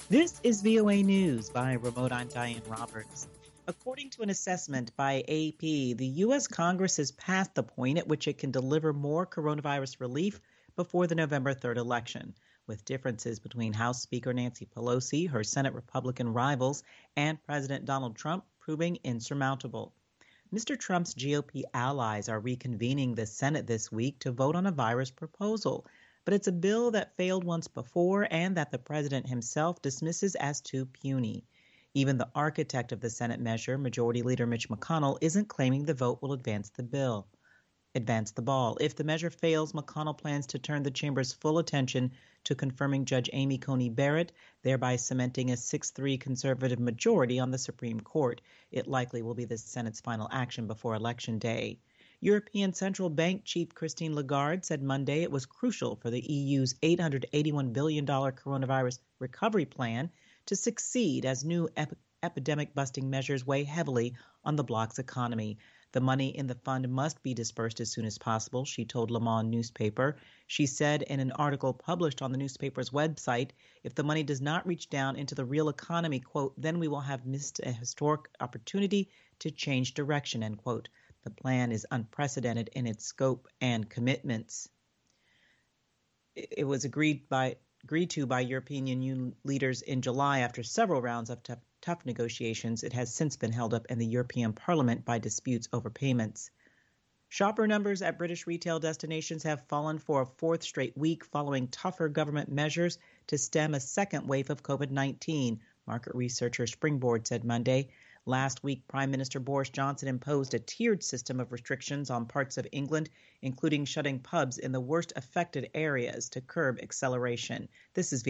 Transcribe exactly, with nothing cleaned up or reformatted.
This is V O A News. By remote, I'm Diane Roberts. According to an assessment by A P, the U S. Congress is past the point at which it can deliver more coronavirus relief before the November third election, with differences between House Speaker Nancy Pelosi, her Senate Republican rivals, and President Donald Trump proving insurmountable. Mister Trump's G O P allies are reconvening the Senate this week to vote on a virus proposal, but it's a bill that failed once before and that the president himself dismisses as too puny. Even the architect of the Senate measure, Majority Leader Mitch McConnell, isn't claiming the vote will advance the bill. Advance the ball. If the measure fails, McConnell plans to turn the chamber's full attention to confirming Judge Amy Coney Barrett, thereby cementing a six three conservative majority on the Supreme Court. It likely will be the Senate's final action before Election Day. European Central Bank Chief Christine Lagarde said Monday it was crucial for the E U's eight hundred eighty-one billion dollars coronavirus recovery plan to succeed as new ep- epidemic-busting measures weigh heavily on the bloc's economy. The money in the fund must be dispersed as soon as possible, she told Le Monde newspaper. She said in an article published on the newspaper's website, if the money does not reach down into the real economy, quote, then we will have missed a historic opportunity to change direction, end quote. The plan is unprecedented in its scope and commitments. It was agreed by agreed to by European Union leaders in July after several rounds of tough, tough negotiations. It has since been held up in the European Parliament by disputes over payments. Shopper numbers at British retail destinations have fallen for a fourth straight week following tougher government measures to stem a second wave of COVID nineteen, market researcher Springboard said Monday. Last week, Prime Minister Boris Johnson imposed a tiered system of restrictions on parts of England, including shutting pubs in the worst affected areas to curb acceleration. This is